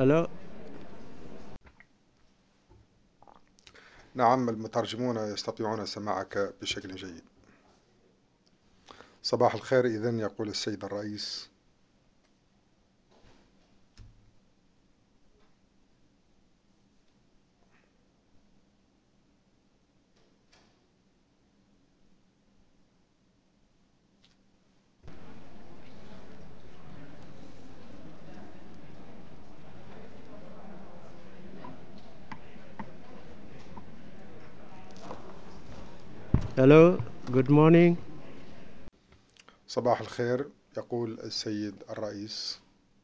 Hello, نعم، المترجمون يستطيعون سماعك بشكل جيد. صباح الخير. إذن يقول السيد الرئيس. hello, good morning. صباح الخير، يقول السيد الرئيس.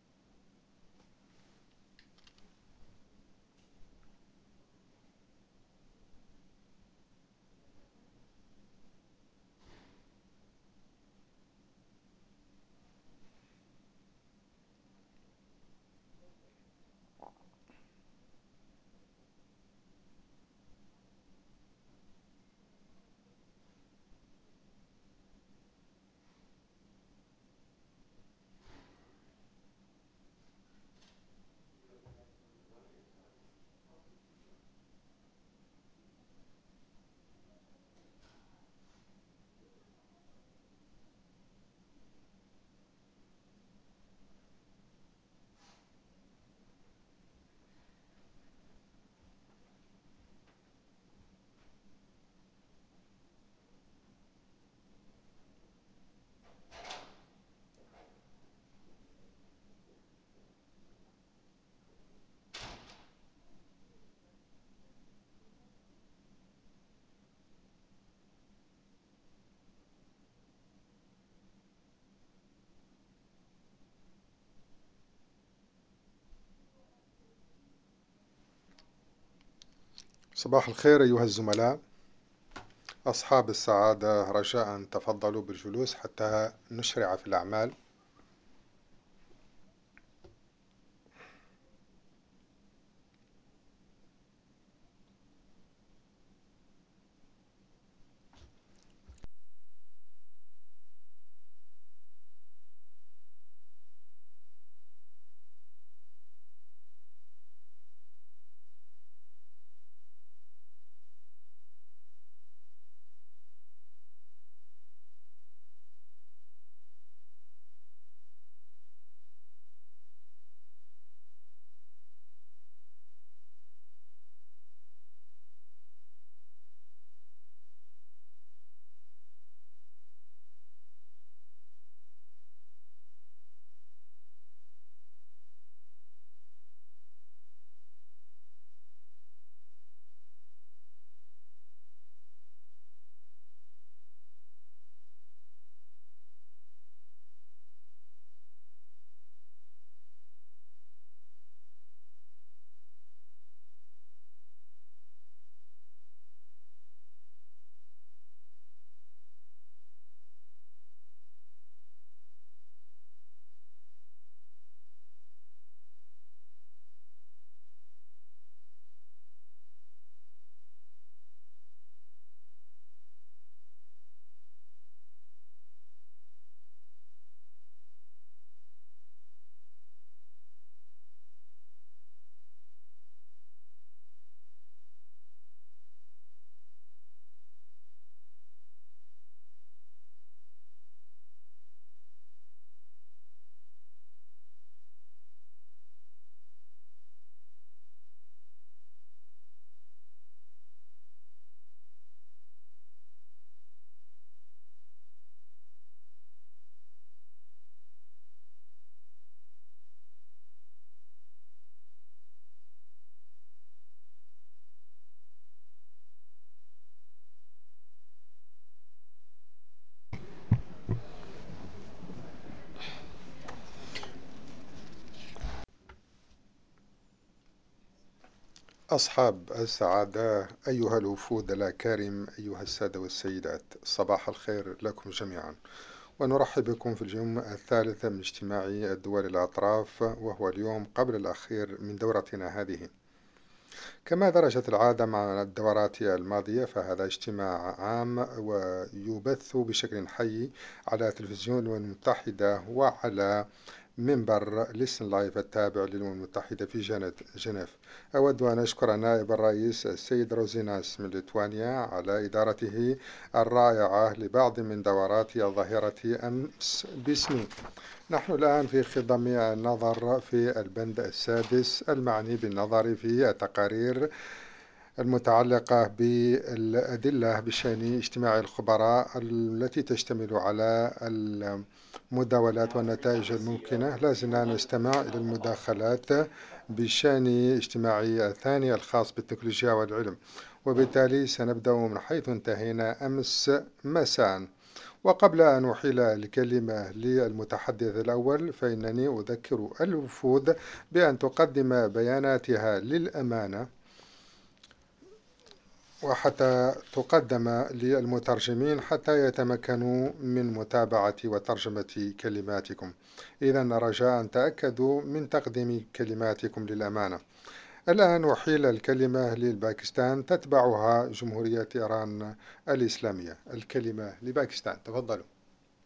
صباح الخير أيها الزملاء، أصحاب السعادة، رجاء تفضلوا بالجلوس حتى نشرع في الأعمال. أصحاب السعادة، أيها الوفود الأكارم، أيها السادة والسيدات، صباح الخير لكم جميعا، ونرحب بكم في اليوم الثالث من اجتماع الدول الأطراف، وهو اليوم قبل الأخير من دورتنا هذه. كما درجت العادة مع الدورات الماضية، فهذا اجتماع عام ويبث بشكل حي على تلفزيون الأمم المتحدة وعلى منبر لسن لايف التابع للأمم المتحدة في جنيف. أود أن أشكر النائب الرئيس السيد روزيناس من ليتوانيا على إدارته الرائعة لبعض من دورات الظاهرة أمس باسمي. نحن الآن في خضم النظر في البند السادس المعني بالنظر في التقارير المتعلقة بالأدلة بشأن اجتماع الخبراء التي تشتمل على المداولات والنتائج الممكنة. لازلنا نستمع إلى المداخلات بشأن اجتماع الثاني الخاص بالتكنولوجيا والعلم، وبالتالي سنبدأ من حيث انتهينا أمس مساء. وقبل أن أحيل الكلمة للمتحدث الأول، فإنني أذكر الوفود بأن تقدم بياناتها للأمانة، وحتى تقدم للمترجمين حتى يتمكنوا من متابعة وترجمة كلماتكم. إذا رجاء تأكدوا من تقديم كلماتكم للأمانة. الآن أحيل الكلمة للباكستان، تتبعها جمهورية إيران الإسلامية. الكلمة لباكستان، تفضلوا.